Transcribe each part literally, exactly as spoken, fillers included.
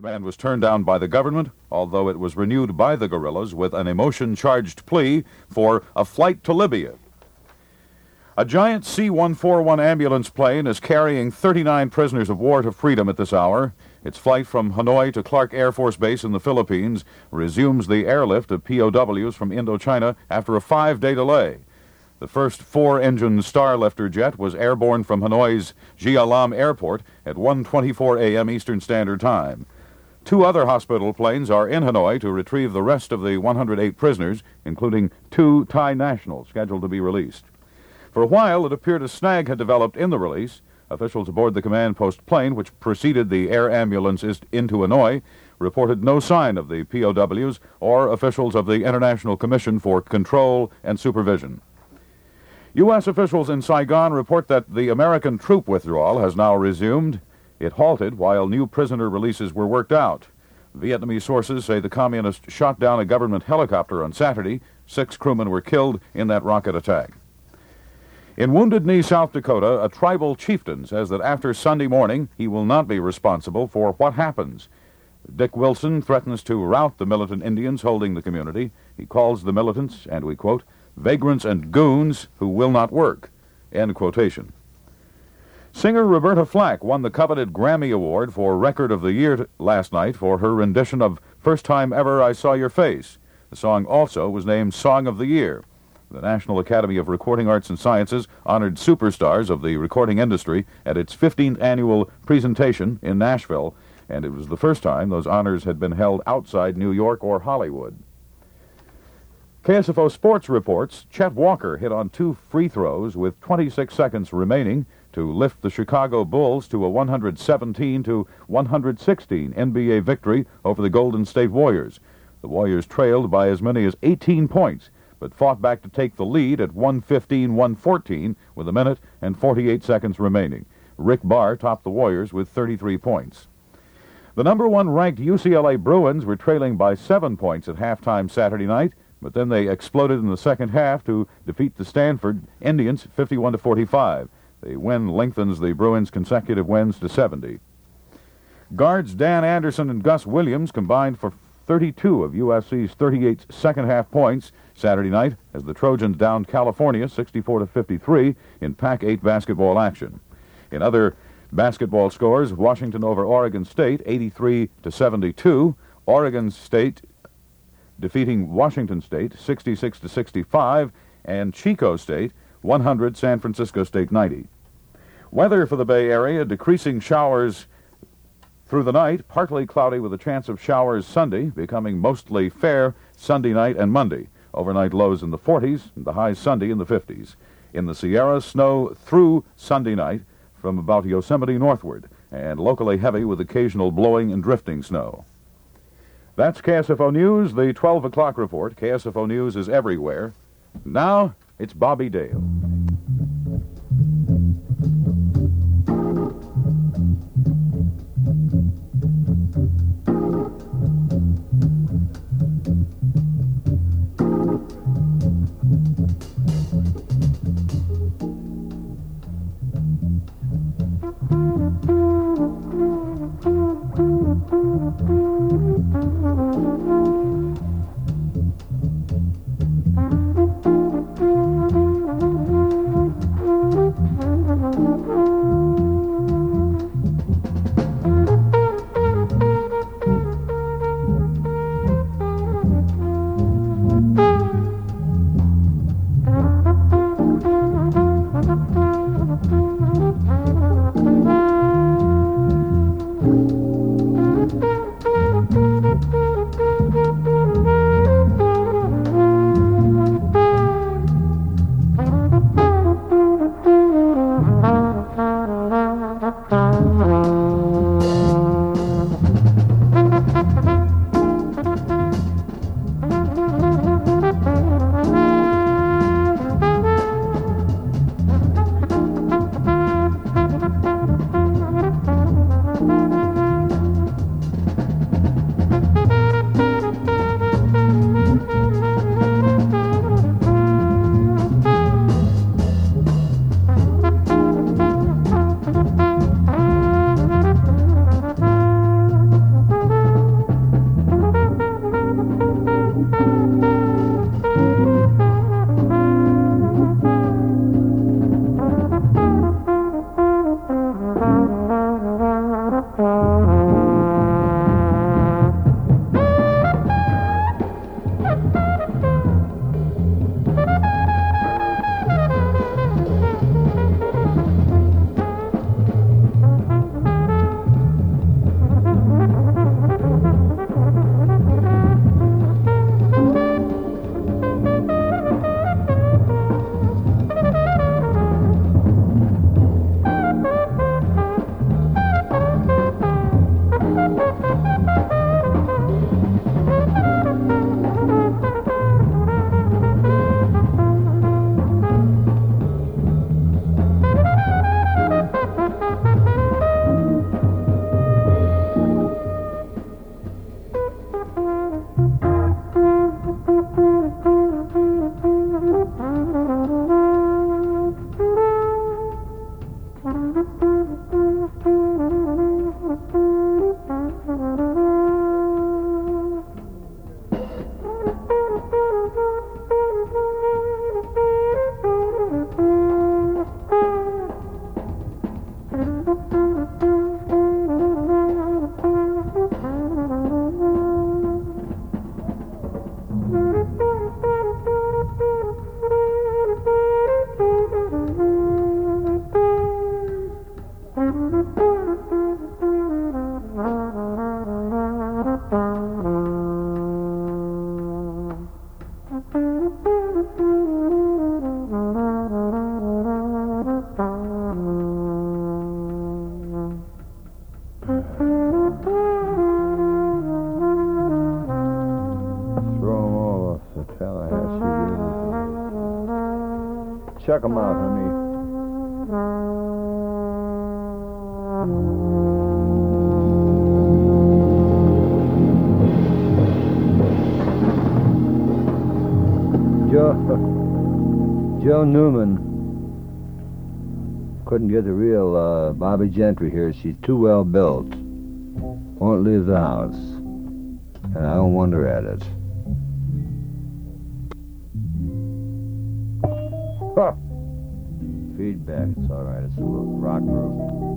demand was turned down by the government, although it was renewed by the guerrillas with an emotion-charged plea for a flight to Libya. A giant C one forty-one ambulance plane is carrying thirty-nine prisoners of war to freedom at this hour. Its flight from Hanoi to Clark Air Force Base in the Philippines resumes the airlift of P O Ws from Indochina after a five-day delay. The first four-engine Starlifter jet was airborne from Hanoi's Gia Lam Airport at one twenty-four a.m. Eastern Standard Time. Two other hospital planes are in Hanoi to retrieve the rest of the one hundred eight prisoners, including two Thai nationals scheduled to be released. For a while, it appeared a snag had developed in the release. Officials aboard the command post plane, which preceded the air ambulance into Hanoi, reported no sign of the P O Ws or officials of the International Commission for Control and Supervision. U S officials in Saigon report that the American troop withdrawal has now resumed. It halted while new prisoner releases were worked out. Vietnamese sources say the communists shot down a government helicopter on Saturday. Six crewmen were killed in that rocket attack. In Wounded Knee, South Dakota, a tribal chieftain says that after Sunday morning, he will not be responsible for what happens. Dick Wilson threatens to rout the militant Indians holding the community. He calls the militants, and we quote, vagrants and goons who will not work, end quotation. Singer Roberta Flack won the coveted Grammy Award for Record of the Year t- last night for her rendition of First Time Ever I Saw Your Face. The song also was named Song of the Year. The National Academy of Recording Arts and Sciences honored superstars of the recording industry at its fifteenth annual presentation in Nashville, and it was the first time those honors had been held outside New York or Hollywood. K S F O Sports reports Chet Walker hit on two free throws with twenty-six seconds remaining to lift the Chicago Bulls to a one hundred seventeen to one hundred sixteen N B A victory over the Golden State Warriors. The Warriors trailed by as many as eighteen points, but fought back to take the lead at one fifteen to one fourteen with a minute and forty-eight seconds remaining. Rick Barr topped the Warriors with thirty-three points. The number one ranked U C L A Bruins were trailing by seven points at halftime Saturday night, but then they exploded in the second half to defeat the Stanford Indians fifty-one to forty-five. The win lengthens the Bruins' consecutive wins to seventy. Guards Dan Anderson and Gus Williams combined for thirty-two of U S C's thirty-eight second-half points Saturday night as the Trojans downed California sixty-four to fifty-three in Pac eight basketball action. In other basketball scores, Washington over Oregon State eighty-three to seventy-two. Oregon State defeating Washington State sixty-six to sixty-five, and Chico State one hundred San Francisco State ninety. Weather for the Bay Area, decreasing showers through the night, partly cloudy with a chance of showers Sunday, becoming mostly fair Sunday night and Monday. Overnight lows in the forties, and the highs Sunday in the fifties. In the Sierra, snow through Sunday night from about Yosemite northward, and locally heavy with occasional blowing and drifting snow. That's K S F O News, the twelve o'clock report. K S F O News is everywhere. Now, it's Bobby Dale. Check them out, honey. Joe, Joe Newman couldn't get the real uh, Bobby Gentry here. She's too well built. Won't leave the house. And I don't wonder at it. Huh. Feedback, it's all right. It's a little rock proof.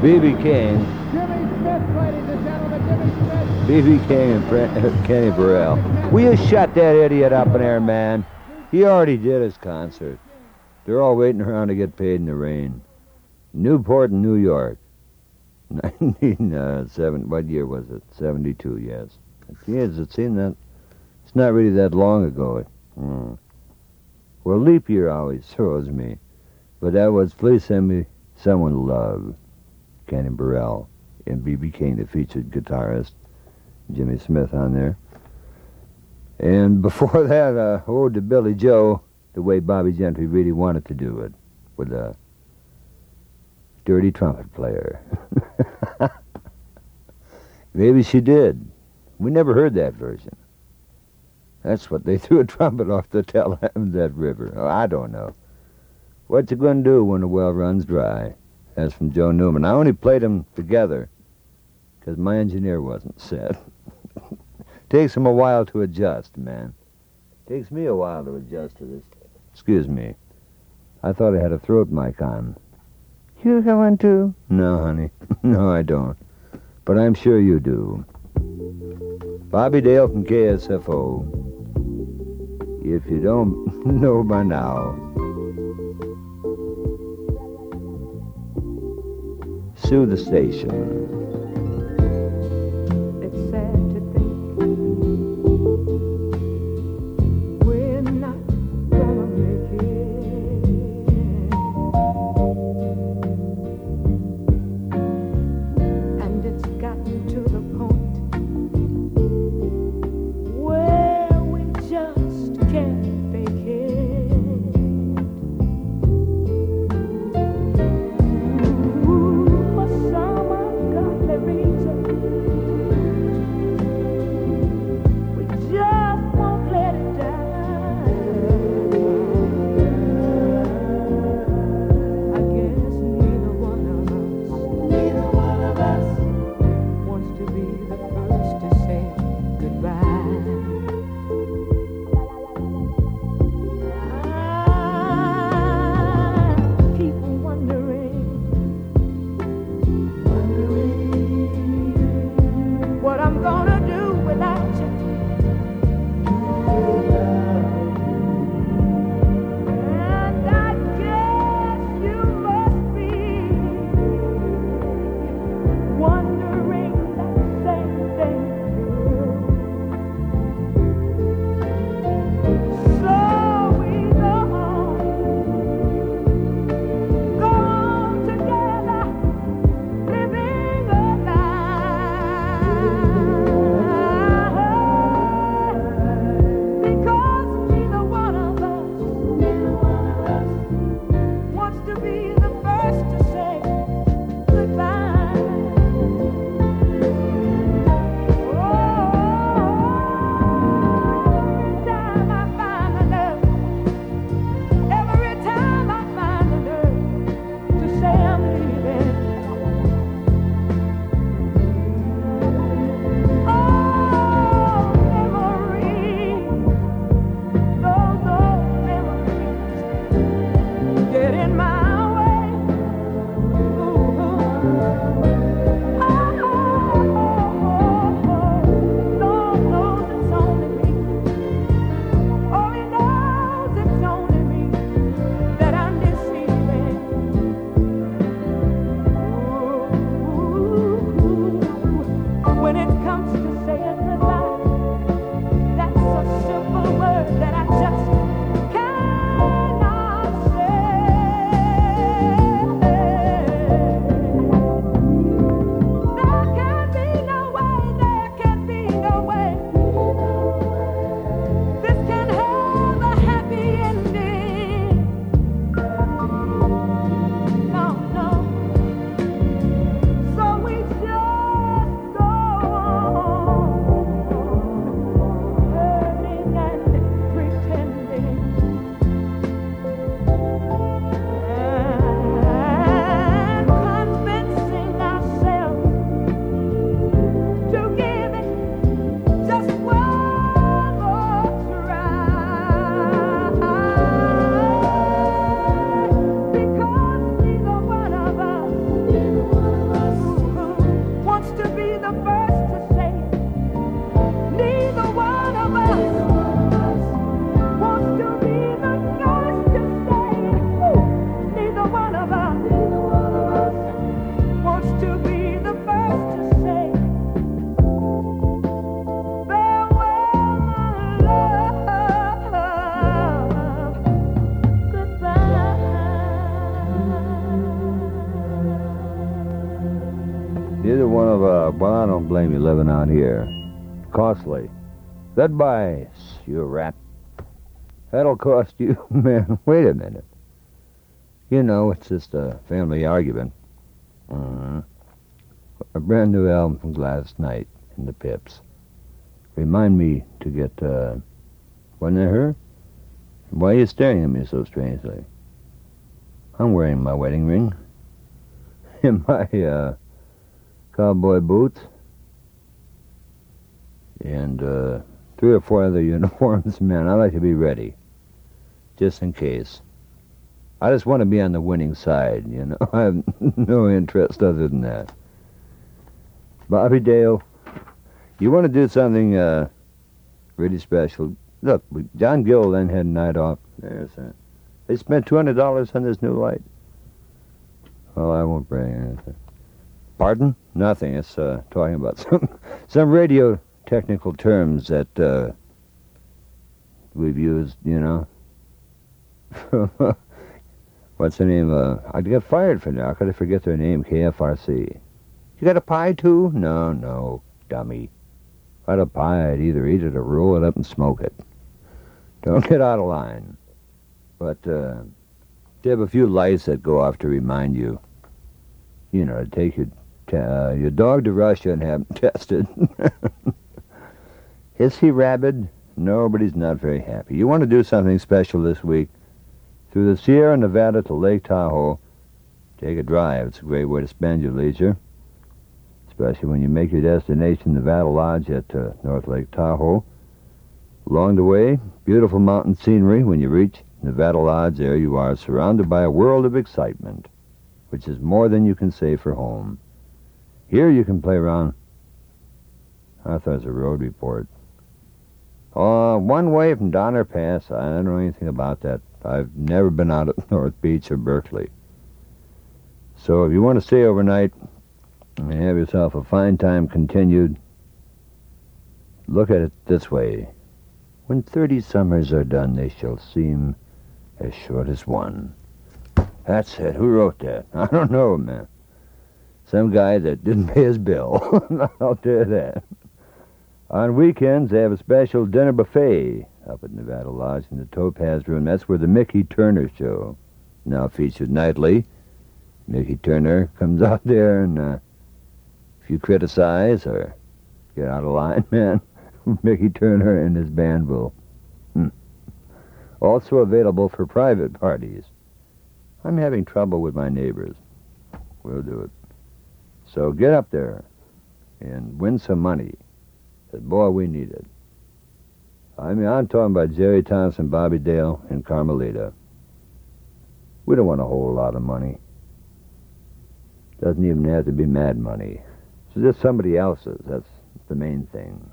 B B King. Jimmy Smith, ladies and gentlemen, Jimmy Smith. B B King and Fra- Kenny Burrell. Will you shut that idiot up in there, man? He already did his concert. They're all waiting around to get paid in the rain. Newport, New York. nineteen uh, seven. What year was it? seventy-two. Yes. Kids, it seemed that it's not really that long ago. Hmm. Well, leap year always throws me, but that was "Please Send Me Someone to Love." Kenny Burrell and B B King, the featured guitarist. Jimmy Smith on there. And before that, uh, Ode to Billy Joe, the way Bobby Gentry really wanted to do it, with a dirty trumpet player. Maybe she did. We never heard that version. That's what they threw a trumpet off the Tallahassee River. Oh, I don't know. What you gonna do when the well runs dry? That's from Joe Newman. I only played them together because my engineer wasn't set. Takes him a while to adjust, man. Takes me a while to adjust to this. Excuse me. I thought I had a throat mic on. You going to? No, honey. No, I don't. But I'm sure you do. Bobby Dale from K S F O. If you don't know by now, sue the station. It's sad to think we're not gonna make it, and it's gotten to the point where we just can't fake it. Ooh, for some ungodly reason, we just won't let it die. I guess neither one of us, neither one of us wants to be the first to say goodbye. I keep wondering, wondering what I'm gonna do without you. And I guess you must be wondering that same thing too. So we go on, go on together, living a lie. Because neither one of us, neither one of us wants to be the first to say goodbye. Oh, every time I find the nerve, every time I find the nerve to say I'm leaving, oh, memories, those old memories get in my way. Ooh, oh, Lord knows it's only me. Oh, He knows it's only me that I'm deceiving. Ooh, when it comes to saying goodbye, that's a simple word that I just cannot say. Neither one of, uh, well, I don't blame you living out here. Costly. Goodbye, you rat. That'll cost you, man, wait a minute. You know, it's just a family argument. Uh-huh. A brand new album from last night in the Pips. Remind me to get, uh, wasn't it her? Why are you staring at me so strangely? I'm wearing my wedding ring. In my, uh, cowboy boots. And, uh, three or four other uniforms, man. I like to be ready. Just in case. I just want to be on the winning side, you know. I have no interest other than that. Bobby Dale, you want to do something, uh, really special? Look, John Gill then had a night off. There's that. They spent two hundred dollars on this new light. Well, I won't bring anything. Pardon? Nothing. It's, uh, talking about some, some radio technical terms that, uh, we've used, you know. What's the name? Uh, I'd get fired for that. How could I forget their name? K F R C. You got a pie, too? No, no, dummy. If I had a pie, I'd either eat it or roll it up and smoke it. Don't get out of line. But, uh, they have a few lights that go off to remind you, you know, to take your, t- uh, your dog to Russia and have him tested. Is he rabid? No, but he's not very happy. You want to do something special this week? Through the Sierra Nevada to Lake Tahoe, take a drive. It's a great way to spend your leisure, especially when you make your destination Nevada Lodge at uh, North Lake Tahoe. Along the way, beautiful mountain scenery. When you reach Nevada Lodge, there you are, surrounded by a world of excitement, which is more than you can say for home. Here you can play around. I thought it was a road report. Uh, one way from Donner Pass. I don't know anything about that. I've never been out at North Beach or Berkeley. So if you want to stay overnight and have yourself a fine time continued, look at it this way. When thirty summers are done, they shall seem as short as one. That's it. Who wrote that? I don't know, man. Some guy that didn't pay his bill. I'll tell you that. On weekends, they have a special dinner buffet up at Nevada Lodge in the Topaz Room. That's where the Mickey Turner Show, now featured nightly. Mickey Turner comes out there, and uh, if you criticize or get out of line, man, Mickey Turner and his band will. Hmm. Also available for private parties. I'm having trouble with my neighbors. We'll do it. So get up there and win some money. Said, boy, we need it. I mean, I'm talking about Jerry Thompson, Bobby Dale, and Carmelita. We don't want a whole lot of money. Doesn't even have to be mad money. It's just somebody else's. That's the main thing.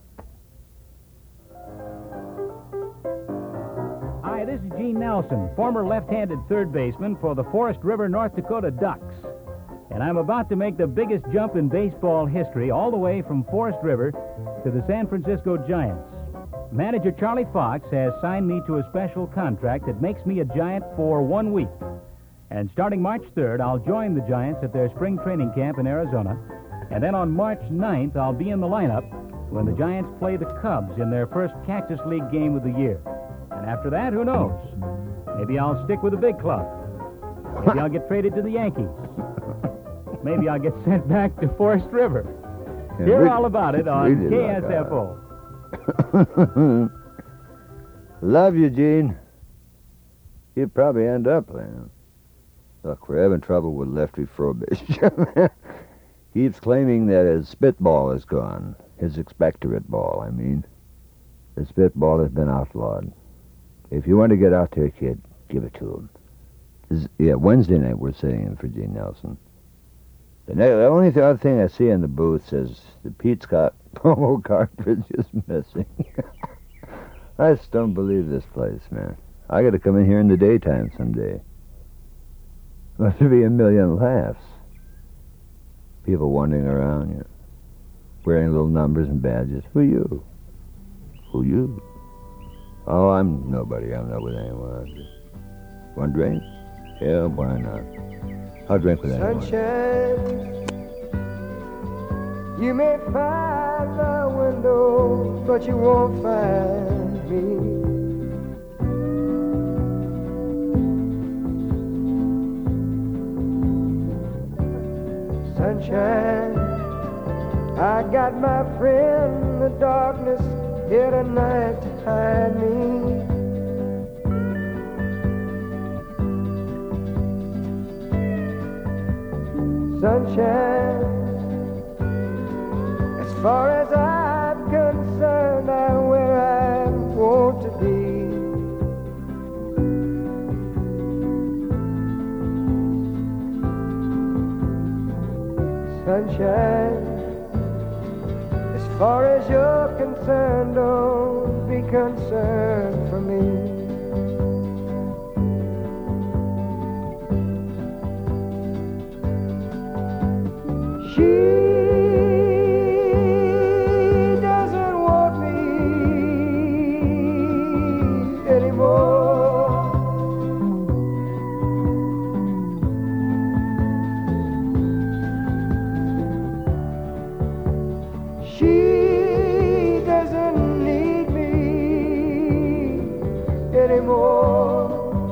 Hi, this is Gene Nelson, former left-handed third baseman for the Forest River, North Dakota Ducks. And I'm about to make the biggest jump in baseball history all the way from Forest River to the San Francisco Giants. Manager Charlie Fox has signed me to a special contract that makes me a Giant for one week. And starting March third, I'll join the Giants at their spring training camp in Arizona. And then on March ninth, I'll be in the lineup when the Giants play the Cubs in their first Cactus League game of the year. And after that, who knows? Maybe I'll stick with the big club. Maybe I'll get traded to the Yankees. Maybe I'll get sent back to Forest River. Yeah, Hear we- all about it we on did K like S F O. Love you, Gene. You'd probably end up playing. Look, we're having trouble with Lefty Frobisher. Keeps claiming that his spitball is gone. His expectorate ball, I mean. The spitball has been outlawed. If you want to get out there, kid, give it to him. This, yeah, Wednesday night we're sitting in for Gene Nelson. The, ne- the only th- other thing I see in the booth says the Pete Scott promo cartridge is missing. I just don't believe this place, man. I got to come in here in the daytime someday. Must be a million laughs. People wandering around, you know, wearing little numbers and badges. Who you? Who you? Oh, I'm nobody. I'm not with anyone. Just one drink? Yeah, why not? I'll drink with anyone. Sunshine You may find the window, but you won't find me. Sunshine, I got my friend in the darkness here tonight to hide me. Sunshine, as far as I'm concerned, I'm where I want to be. Sunshine, as far as you're concerned, don't be concerned for me. She doesn't want me anymore. She doesn't need me anymore.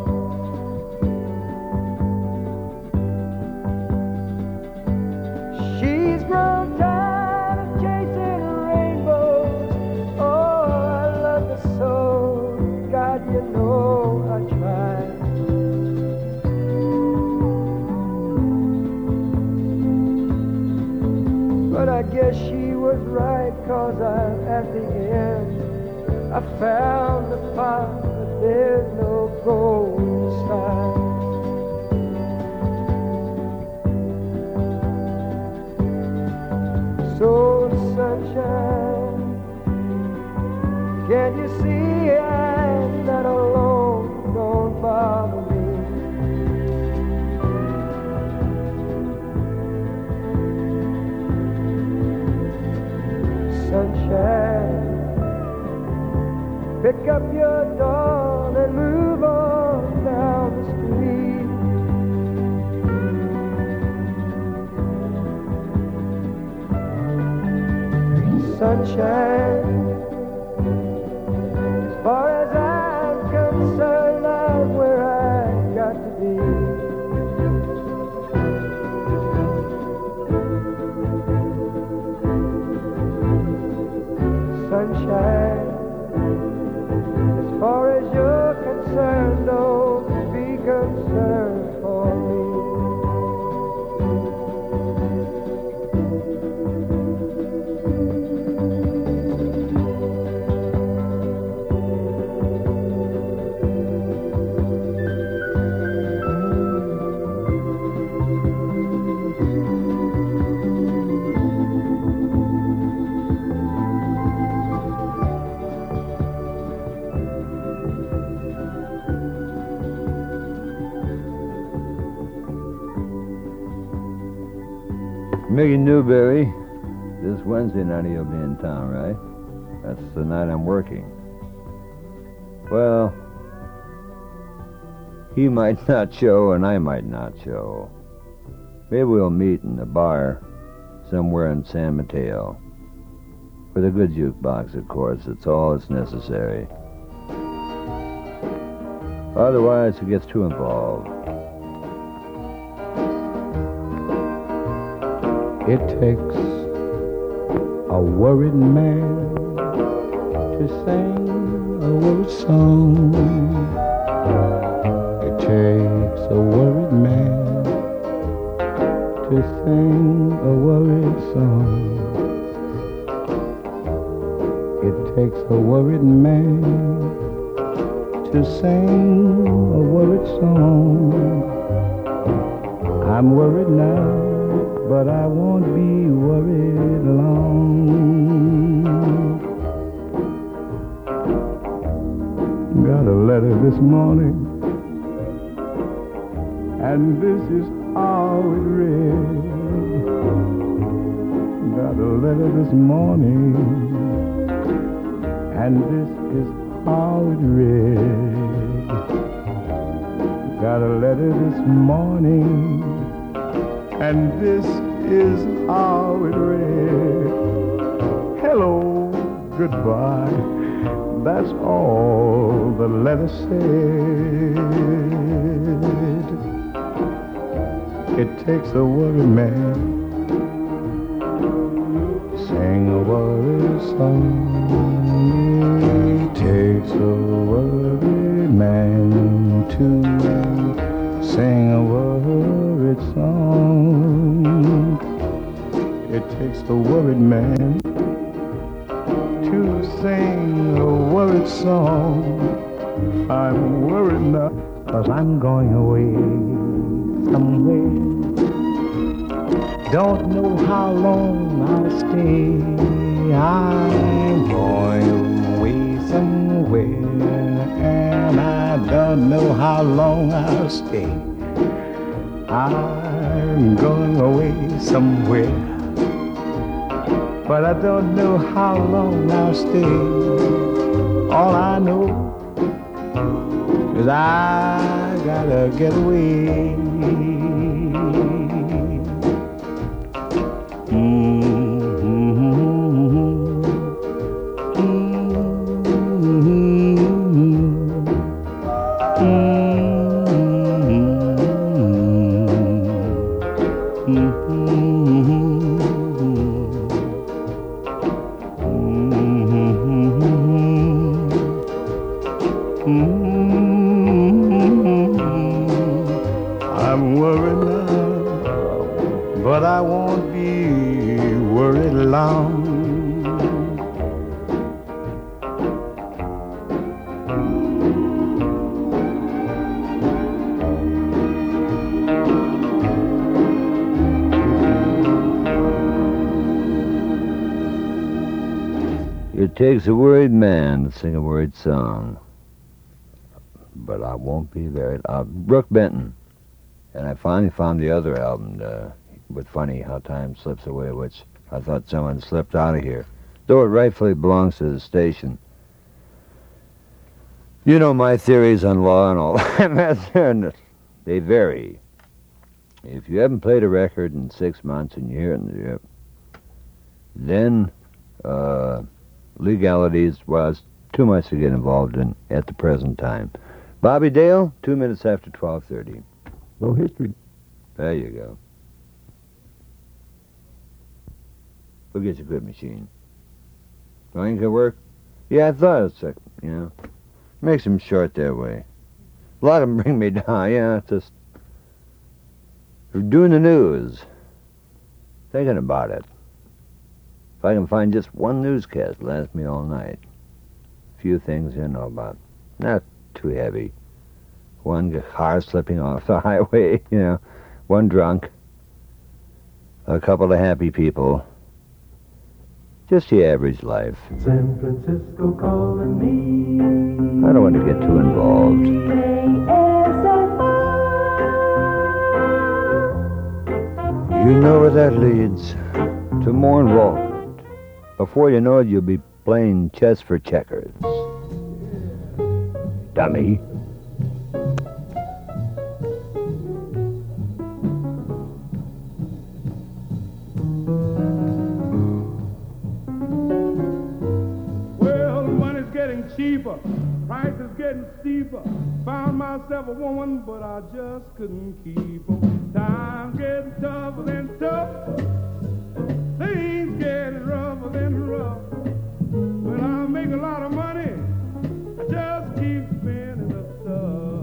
She's grown tired of chasing rainbows. Oh, I love her so. God, you know I tried. But I guess she was right, 'cause I, at the end, I found the pot, but there's no gold inside. So, sunshine, can't you see I'm not alone? Don't bother me. Sunshine, pick up your doll and move on down the street. Sunshine, as far as I'm concerned, I'm where I got to be. Sunshine, as far as you're concerned, don't be concerned for me. Mickey Newberry, this Wednesday night you'll be in town, right? That's the night I'm working. Well, he might not show and I might not show. Maybe we'll meet in the bar somewhere in San Mateo. With a good jukebox, of course. It's all that's necessary. Otherwise, it gets too involved. It takes a worried man to sing a worried song. It takes a worried man to sing a worried song. It takes a worried man to sing a worried song. I'm worried now, but I won't be worried long. Got a letter this morning, and this is how it read. Got a letter this morning, and this is how it read. Got a letter this morning, and this is how it read. goodbye. That's all the letter said. It takes a worried man to sing a worried song. It takes a worried man to sing a worried song. It takes a worried man to sing a worried song. I'm worried now, 'cause I'm going away somewhere. Don't know how long I'll stay. I'm going away somewhere, and I don't know how long I'll stay. I'm going away somewhere, but I don't know how long I'll stay. All I know is I gotta get away. I'm worried now, but I won't be worried long. It takes a worried man to sing a worried song. But I won't be very... Uh, Brooke Benton. And I finally found the other album, uh, with Funny How Time Slips Away, which I thought someone slipped out of here, though it rightfully belongs to the station. You know my theories on law and all that. They vary. If you haven't played a record in six months and you're hearing the... Then... Uh, legalities was too much to get involved in at the present time. Bobby Dale, two minutes after twelve thirty. No history. There you go. We'll get you a good machine. Going to work? Yeah, I thought it's a, you know, makes them short that way. A lot of them bring me down. Yeah, it's just doing the news, thinking about it. If I can find just one newscast, lasts me all night. A few things you know about. Not too heavy. One car slipping off the highway, you know. One drunk. A couple of happy people. Just the average life. San Francisco calling me. I don't want to get too involved. You know where that leads. To more involvement. Before you know it, you'll be playing chess for checkers. Dummy. Well, money's getting cheaper, price is getting steeper. Found myself a woman, but I just couldn't keep her. Time's getting tougher than tough. Things getting rougher than rough. When I make a lot of money, I just keep spending the stuff.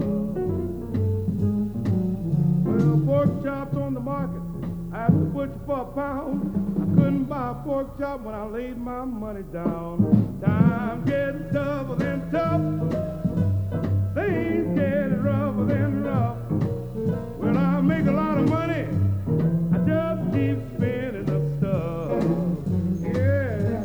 Well, pork chops on the market, I asked the butcher for a pound. I couldn't buy a pork chop when I laid my money down. Time getting tougher than tough. Things getting rougher than rough. When I make a lot of money, I just keep spending the stuff. Yeah,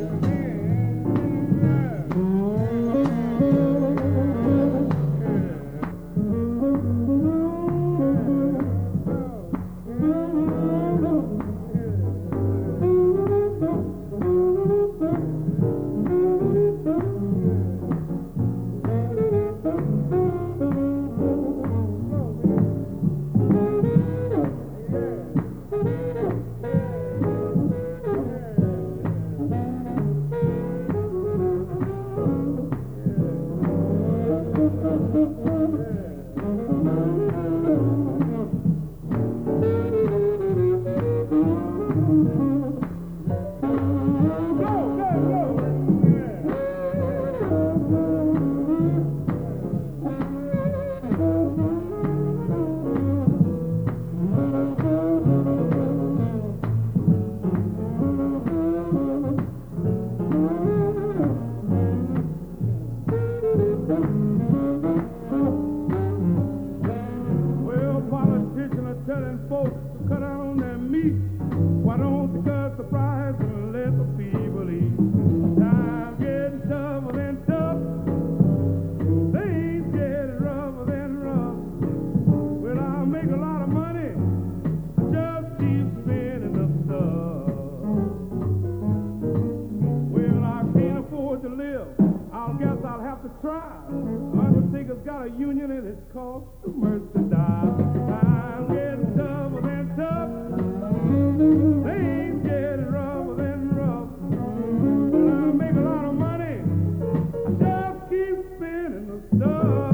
union and it's called the merchandise. I'm getting tougher than tough. Things getting rougher than rough. When I make a lot of money, I just keep spending the stuff.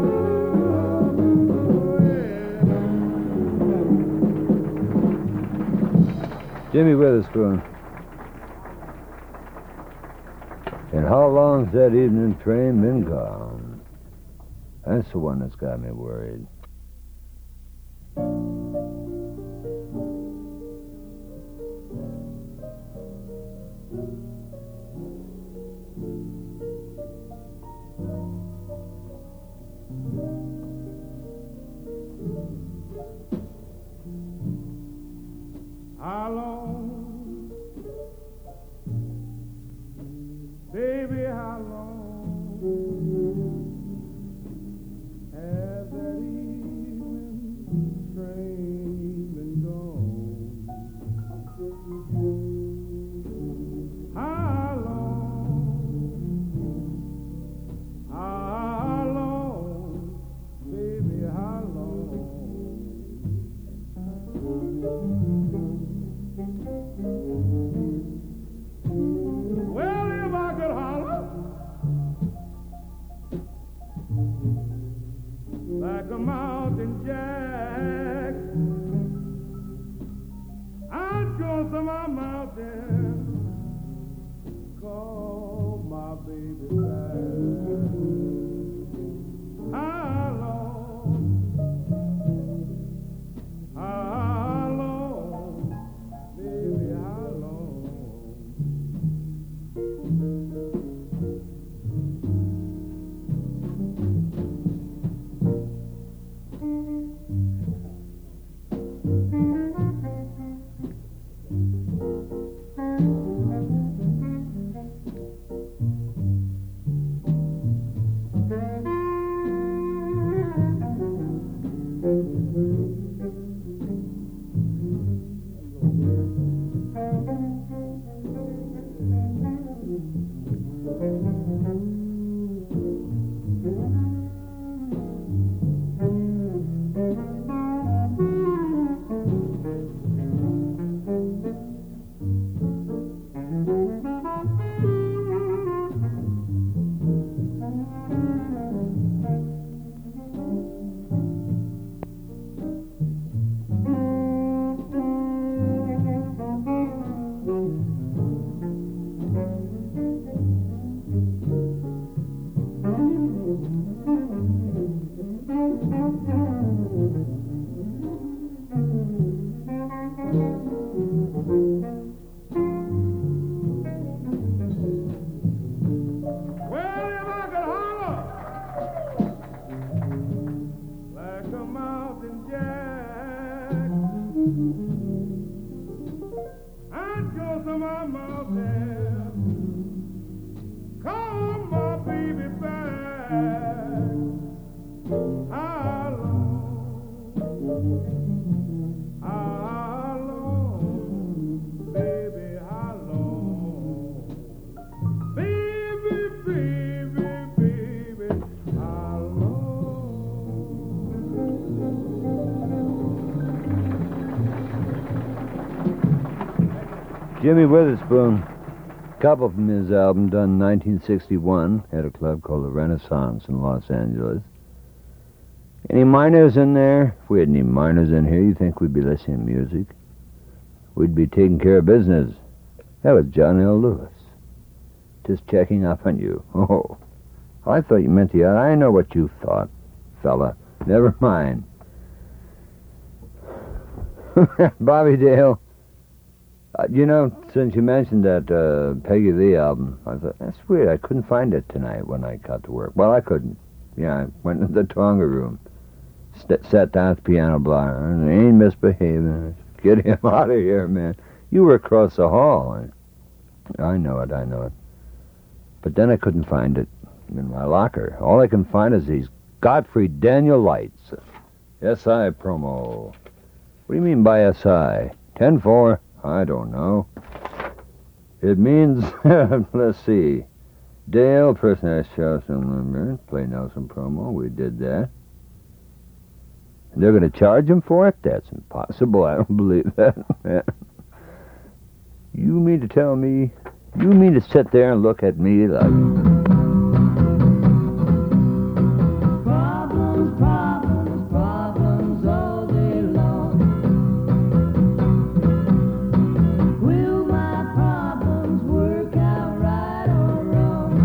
Oh, yeah. Jimmy Witherspoon. And how long's that evening train been gone? That's the one that's got me worried. How long, baby, how long has that evening train been gone? How long, how long, baby, how long? Well, if I could holler like a mountain jack, I'd go to my mountain, call my baby back. How long, how long, baby, how long? Well, if I could holler like a mountain jack, I'd go to my mountain, call my baby back. How long, how long, baby, how long? Baby, baby, baby, how long? Jimmy Witherspoon. Couple from his album done in nineteen sixty-one at a club called the Renaissance in Los Angeles. Any miners in there? If we had any miners in here, you'd think we'd be listening to music. We'd be taking care of business. That was John L. Lewis. Just checking up on you. Oh, I thought you meant the other. I know what you thought, fella. Never mind. Bobby Dale. Uh, you know, since you mentioned that uh, Peggy Lee album, I thought, that's weird. I couldn't find it tonight when I got to work. Well, I couldn't. Yeah, I went into the Tonga room, st- sat down at the piano bar, and I ain't misbehaving. Get him out of here, man. You were across the hall. I know it, I know it. But then I couldn't find it in my locker. All I can find is these Godfrey Daniel lights. S I promo. What do you mean by S I? ten four? I don't know. It means, let's see, Dale, personalized Nelson, play Nelson promo. We did that. They're going to charge him for it? That's impossible. I don't believe that. You mean to tell me? You mean to sit there and look at me like... Problems, problems, problems all day long. Will my problems work out right or wrong?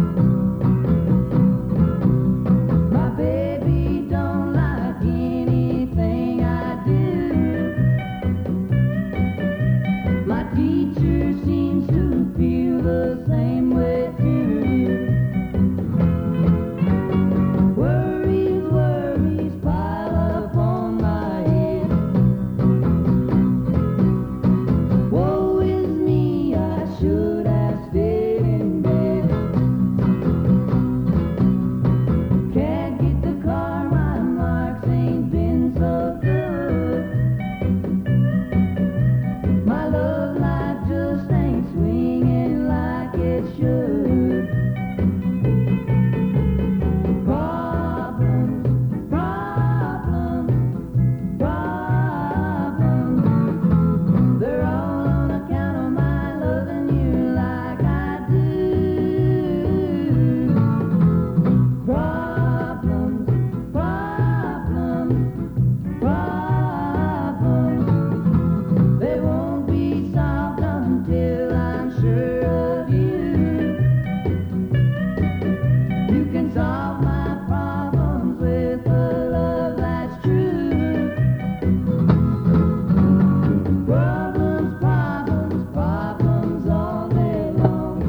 My baby don't like anything I do. My teacher seems to feel the same way too. Worries, worries pile up on my head. Woe is me, I should have stayed in bed. Can't get the car, my marks ain't been so good. My love life just ain't swinging like it should. Problems, problems, problems. They're all on account of my loving you like I do. Problems, problems, problems. They won't be solved until I'm sure of you. You can solve my problems with a love that's true. Problems, problems, problems all day long.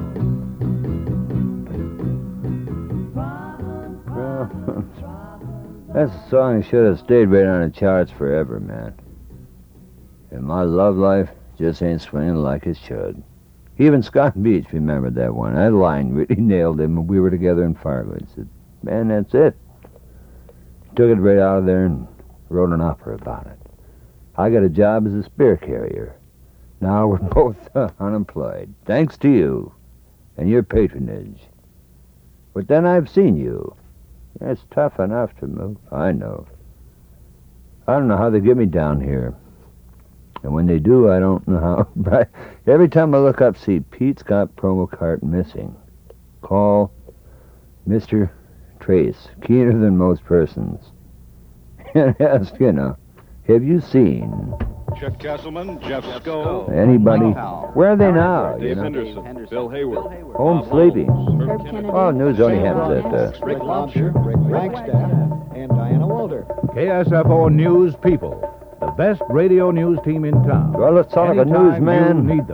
Problems, problems, problems. That's a song that should have stayed right on the charts forever, man. And my love life just ain't swinging like it should. Even Scott Beach remembered that one. That line really nailed him when we were together in Fargo. He said, man, that's it. Took it right out of there and wrote an opera about it. I got a job as a spear carrier. Now we're both uh, unemployed, thanks to you and your patronage. But then I've seen you. It's tough enough to move. I know. I don't know how they get me down here. And when they do, I don't know how. But every time I look up, see Pete Scott promo card missing. Call Mister Trace, keener than most persons. And ask, you know, have you seen Jeff Castleman, Jeff Skull, anybody? Where are they now? You Dave know, Henderson, Bill Hayward, home sleeping. Herb Kennedy, Oh, news only happens at uh, Rick Lobster, Rick Flagstaff, and Diana Walder. K S F O News People, the best radio news team in town. Well, let's talk a Anytime newsman. you need them.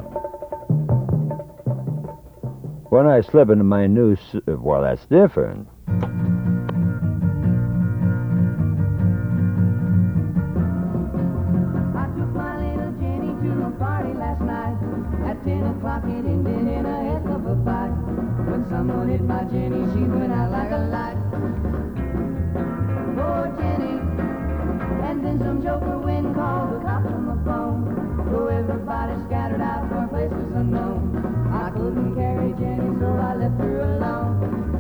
When I slip into my news, well, that's different. I took my little Jenny to a party last night. At ten o'clock it ended in a heck of a fight. When someone hit my Jenny, she went out like a light. Poor Jenny. And then some joker wind called the cops on the phone. So everybody scattered out for places unknown. I couldn't carry Jenny, so I left her alone.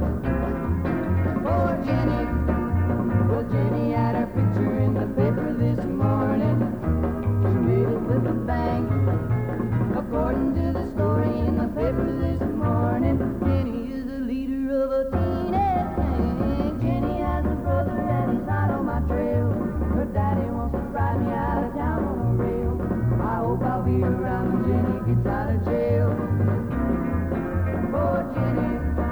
Poor Jenny. Well, Jenny had her picture in the paper this morning. She made it with a bang. According to the story in the paper this morning, Jenny is the leader of a teenage gang. Jenny has a brother and he's not on my trail. Her daddy wants to drive me out of town on a rail. I hope I'll be around when Jenny gets out of jail. Poor Jenny.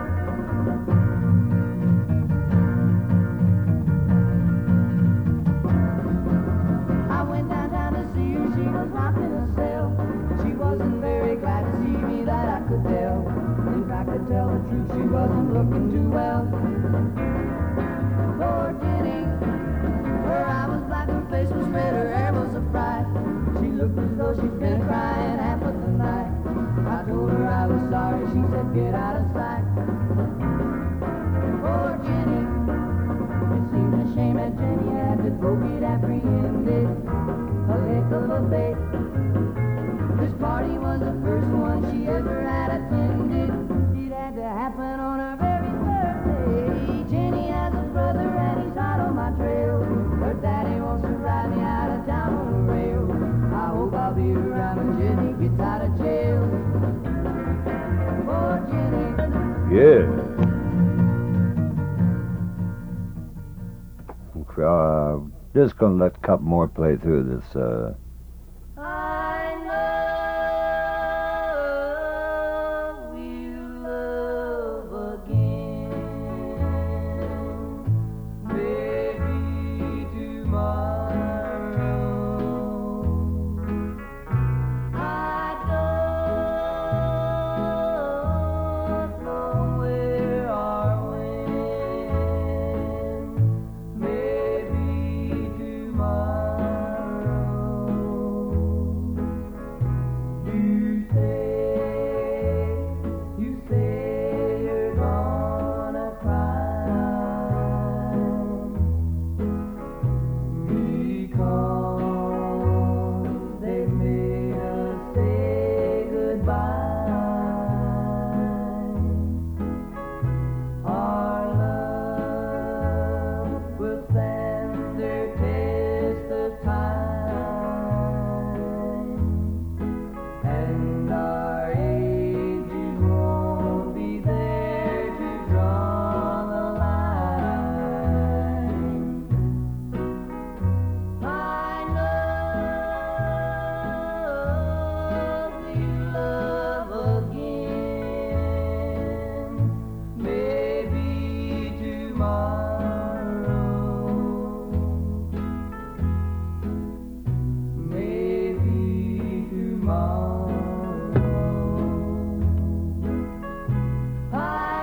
I went downtown to see her, she was locked in a cell. She wasn't very glad to see me, that I could tell. In fact, to tell the truth, she wasn't looking too well. Poor Jenny. Her eye was black, her face was red, her hair was a fright. She looked as though she'd been crying half of the night. I told her I was sorry, she said get out of sight. Poor Jenny. It seemed a shame that Jenny had to go get apprehended. A heck of a fate. This party was the first one she ever had attended. It had to happen on her Yeah. Uh, just gonna let a couple more play through this, uh... I know we'll love again. Maybe tomorrow. I don't know where or when. Maybe tomorrow. You say, you say you're gonna cry because they made us say goodbye. Our love will stand the test of time, and our ages won't be there to draw the line. I know we'll love again, maybe tomorrow, maybe tomorrow. I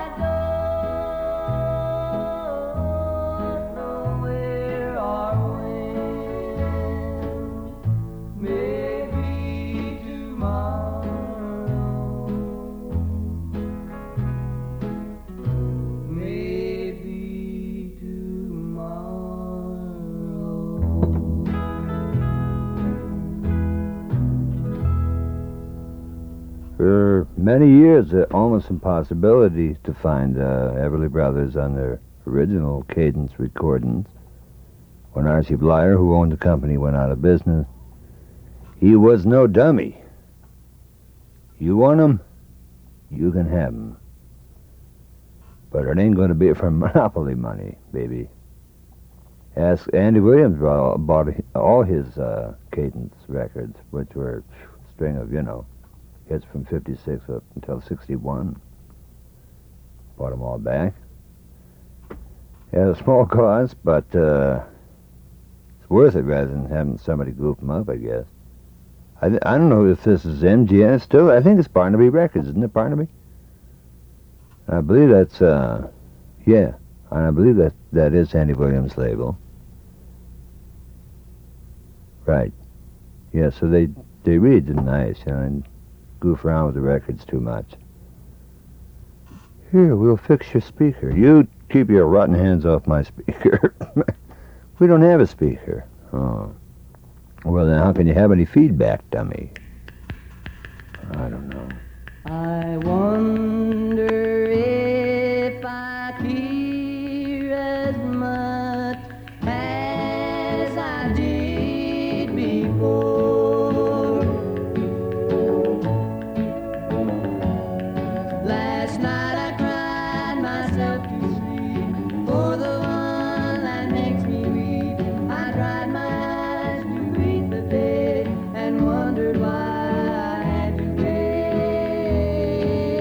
don't know where or when. Maybe tomorrow. Maybe tomorrow. For many years, uh, almost impossibility to find uh, Everly Brothers on their original Cadence recordings. When R C Blyer, who owned the company, went out of business, he was no dummy. You want 'em, you can have 'em. But it ain't going to be for monopoly money, baby. Ask Andy Williams bought bought all his uh, Cadence records, which were a string of, you know, hits from fifty-six up until sixty-one. Bought them all back. At a small cost, but uh, it's worth it rather than having somebody goof them up, I guess. I, th- I don't know if this is M G M still. I think it's Barnaby Records, isn't it, Barnaby? I believe that's, uh, yeah. And I believe that that is Andy Williams' label. Right. Yeah, so they, they really did nice, you know, and goof around with the records too much. Here, we'll fix your speaker. You keep your rotten hands off my speaker. We don't have a speaker. Oh. Well, then how can you have any feedback, dummy? I don't know. I wonder if I care as much as I did before. Last night I cried myself to sleep for the one that makes me weep. I dried my eyes to greet the day and wondered why I had to care.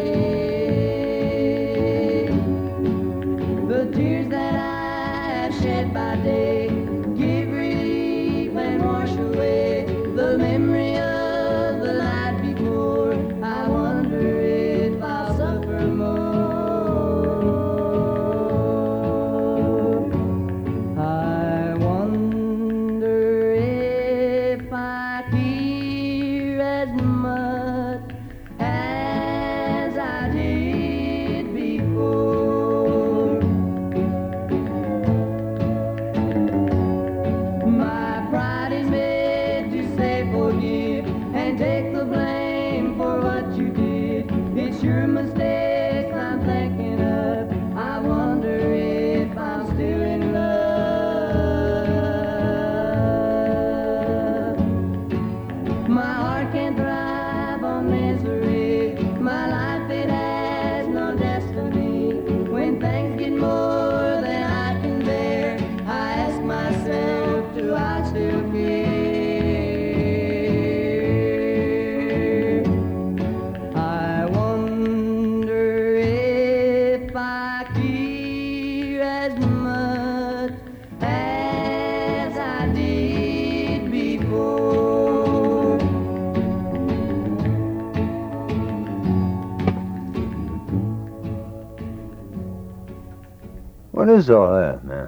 What is all that, man?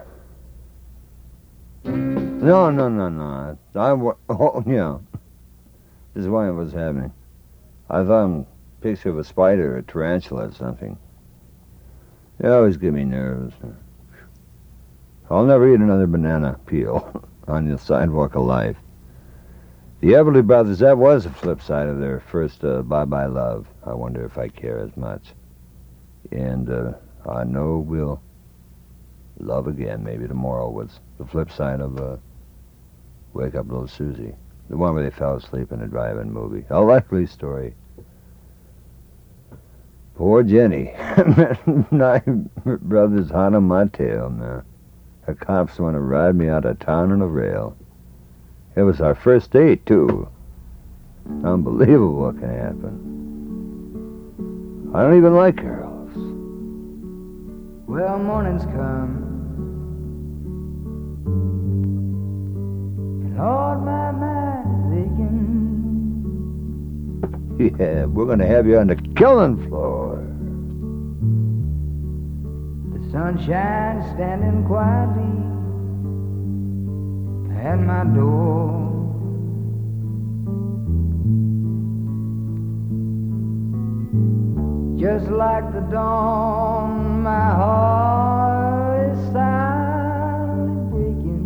No, no, no, no. I, wa- oh, yeah. This is why it was happening. I thought a picture of a spider or a tarantula or something. They always give me nerves. I'll never eat another banana peel on the sidewalk of life. The Everly Brothers, that was the flip side of their first uh, Bye Bye Love. I wonder if I care as much. And uh, I know we'll love again maybe tomorrow was the flip side of uh, Wake Up Little Susie. The one where they fell asleep in a drive-in movie. A likely story. Poor Jenny. My brother's hot on my tail now. The cops want to ride me out of town on a rail. It was our first date, too. Unbelievable what can happen. I don't even like girls. Well, morning's come. And Lord, my mind's aching. Yeah, we're going to have you on the killing floor. The sunshine standing quietly at my door. Just like the dawn, my heart is silently breaking.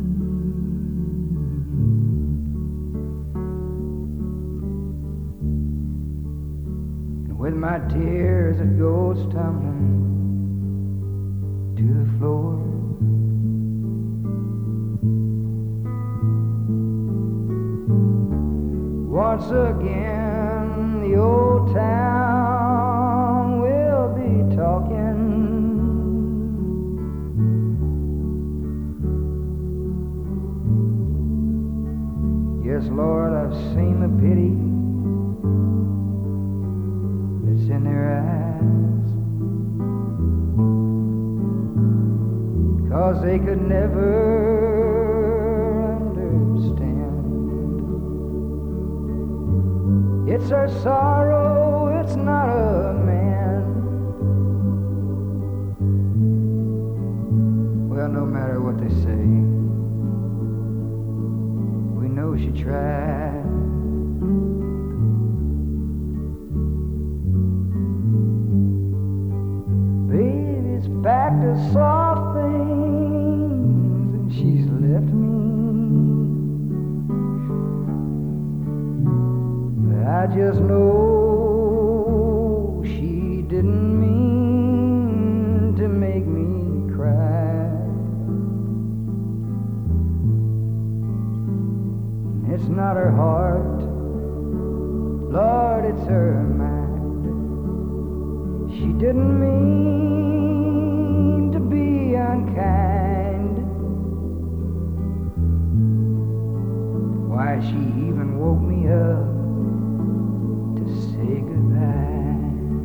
And with my tears it goes tumbling to the floor. Once again, the old town will be talking. Yes, Lord, I've seen the pity that's in their eyes, 'cause they could never it's her sorrow, it's not a man. Well, no matter what they say, we know she tried. Baby's back to soft things, and she's left me. I just know she didn't mean to make me cry. It's not her heart, Lord, it's her mind. She didn't mean to be unkind. Why, she even woke me up say goodbye.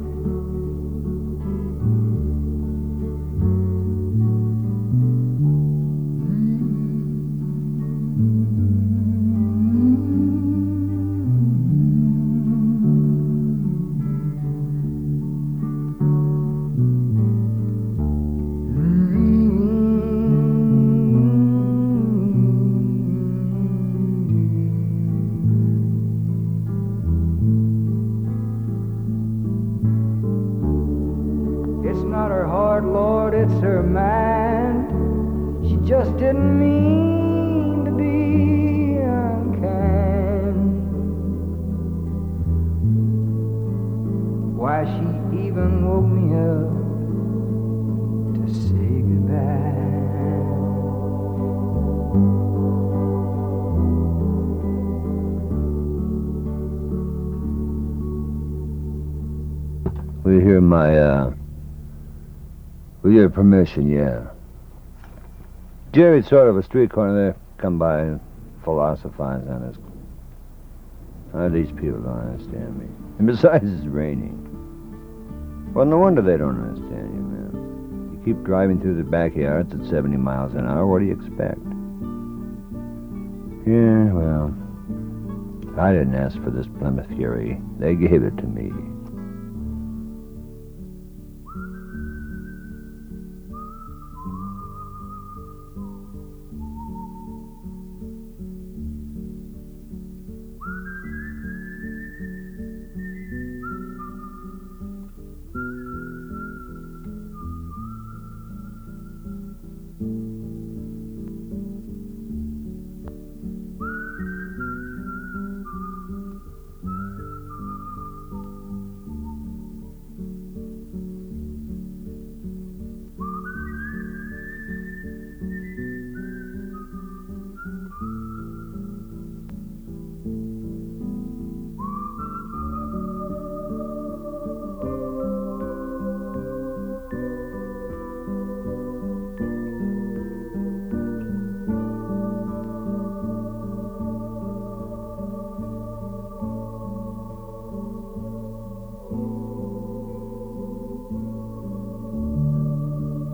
It's her mind. She just didn't mean to be unkind. Why, she even woke me up to say goodbye. Will you hear my, uh... with your permission, yeah. Jerry's sort of a street corner there. Come by and philosophize on us. Oh, these people don't understand me. And besides, it's raining. Well, no wonder they don't understand you, man. You keep driving through the backyards at seventy miles an hour, what do you expect? Yeah, well, I didn't ask for this Plymouth Fury. They gave it to me.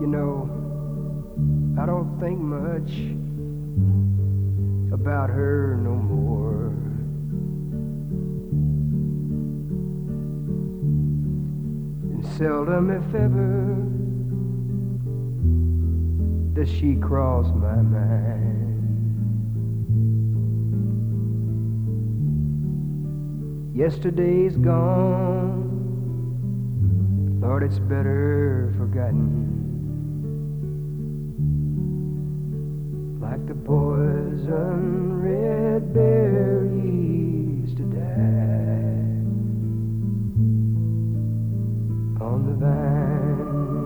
You know, I don't think much about her no more. And seldom, if ever, does she cross my mind. Yesterday's gone, Lord, it's better forgotten. Like the poison red berries to die on the vine.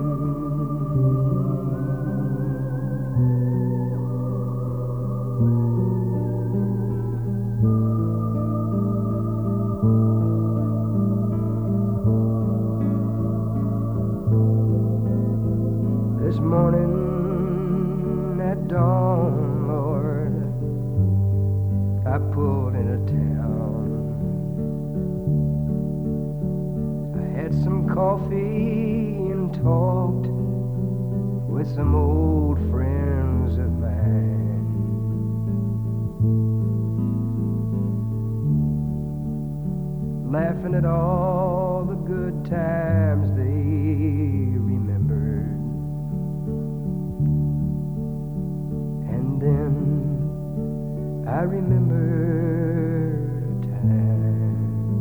This morning at dawn, Lord, I pulled into town. I had some coffee and talked with some old friends of mine. Laughing at all the good times they remembered. And then I remembered a time.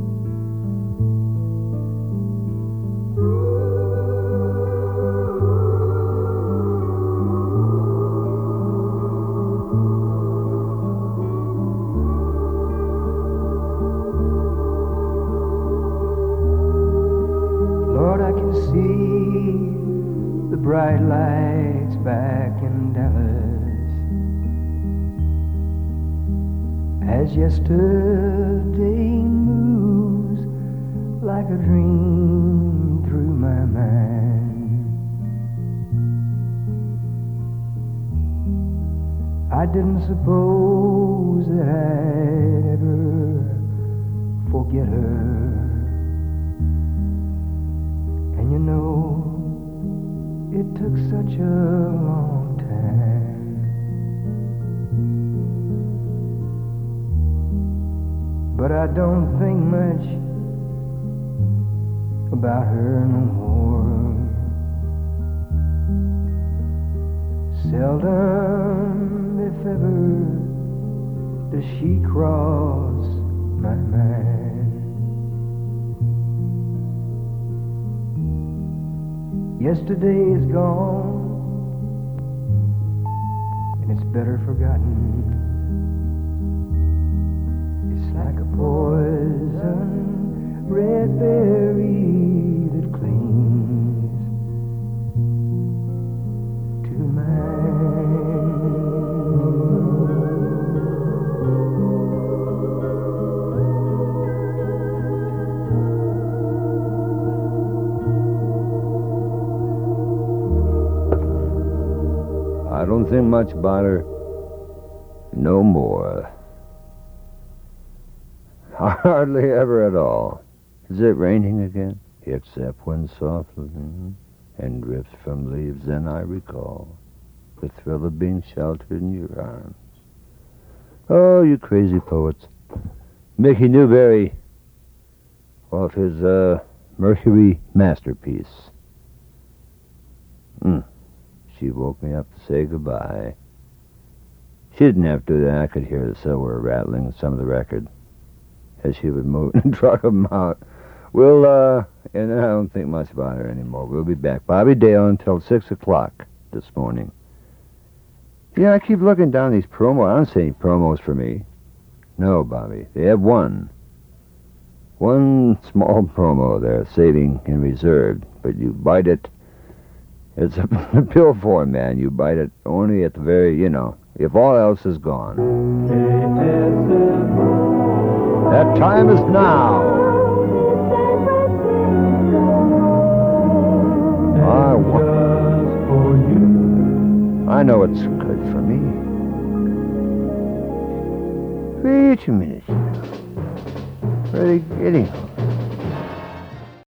Lord, I can see the bright lights back in Dallas, as yesterday moves like a dream through my mind. I didn't suppose that I'd ever forget her. And you know, it took such a long time. But I don't think much about her no more. Seldom, if ever, does she cross my mind. Yesterday is gone, and it's better forgotten. It's like a poison red berry that clings to mine. I don't think much about her no more. Hardly ever at all. Is it raining again? Except when softly and drifts from leaves, then I recall the thrill of being sheltered in your arms. Oh, you crazy poets. Mickey Newberry, off his uh, Mercury masterpiece. Hmm. She woke me up to say goodbye. She didn't have to do that. I could hear the silver rattling in some of the record as she would move and drug them out. We'll, uh, and I don't think much about her anymore. We'll be back. Bobby Dale until six o'clock this morning. Yeah, I keep looking down these promos. I don't see any promos for me. No, Bobby. They have one. One small promo there, saving and reserved. But you bite it. It's a, a pill form, man. You bite it only at the very, you know, if all else is gone. That time is now. I want I know it's good for me. Wait a minute. Ready, getting